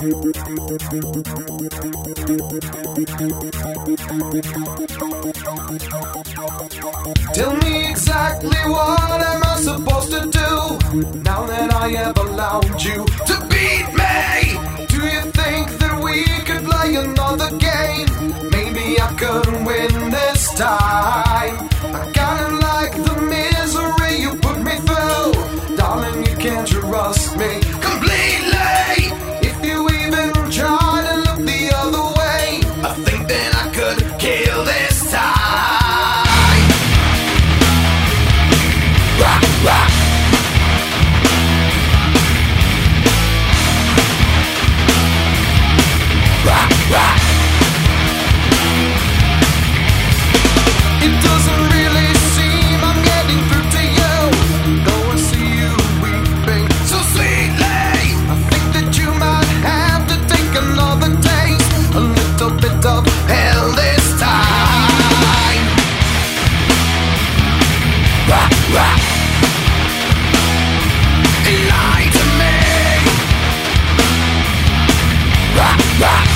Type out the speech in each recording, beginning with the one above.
Tell me exactly what am I supposed to do now that I have allowed you to beat me? Do you think that we could play another game? Maybe I could win this time. I kinda like the misery you put me through. Darling, you can't trust me completely. If you even try to look the other way, I think that I could kill this time. Rock, rock. Rock, rock. It doesn't really seem I'm getting through to you, though I see you weeping so sweetly. I think that you might have to take another taste, a little bit of hell this time. Rock, rock. Lie to me. Rock, rock.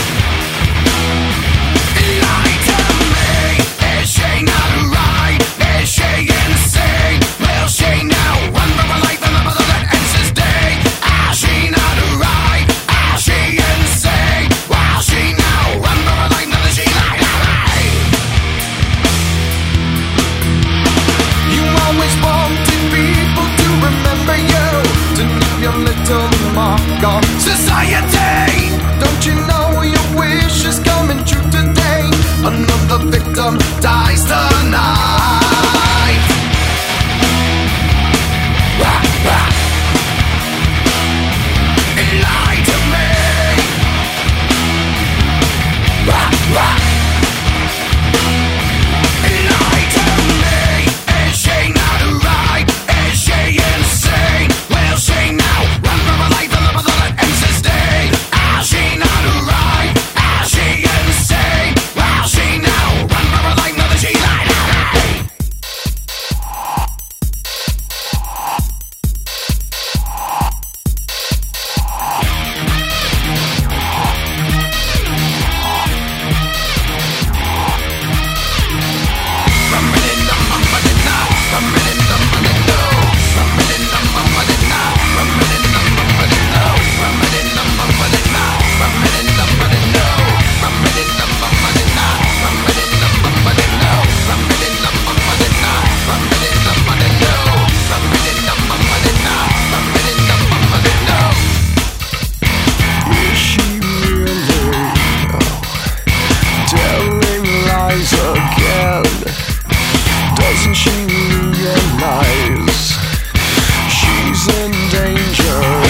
Lie to me. Is she not right? Is she insane? Will she now run for her life in the mother that ends this day? Is she not right? Is she insane? Will she now run for her life? Now that she lied to me. You always wanted people to remember you, to leave your little mark on society. Don't you know your wish is coming true today? Another victim dies tonight. Rock, rock. Lie to me. Rock, rock. Lie to me. Is she not right? Is she insane? Will she now run for her life in the mother that ends this day? Is she not right? Is she insane? Will she now run for her life now that she lied to me? Is she really telling lies again? Doesn't she realize she's in danger?